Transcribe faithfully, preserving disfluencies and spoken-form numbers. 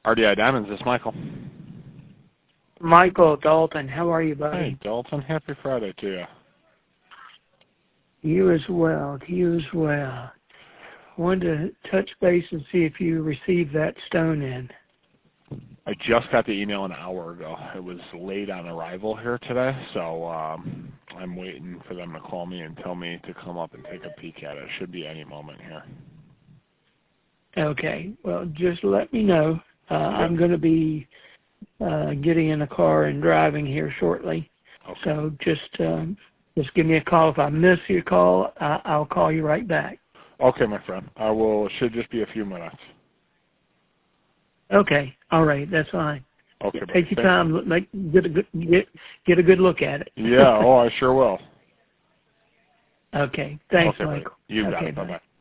R D I Diamonds, this is Michael. Michael Dalton, how are you, buddy? Hey, Dalton. Happy Friday to you. You as well. You as well. Wanted to touch base and see if you received that stone in. I just got the email an hour ago. It was late on arrival here today, so um, I'm waiting for them to call me and tell me to come up and take a peek at it. It should be any moment here. Okay. Well, just let me know. Uh, Yep. I'm going to be uh, getting in a car and driving here shortly. Okay. So just um, just give me a call. If I miss your call, I- I'll call you right back. Okay, my friend. I will. It should just be a few minutes. Okay. All right. That's fine. Okay. Take your time. Look, make, get a good get get a good look at it. Yeah. Oh, I sure will. Okay. Thanks, Okay, Michael. buddy. You got okay, it. Bye bye.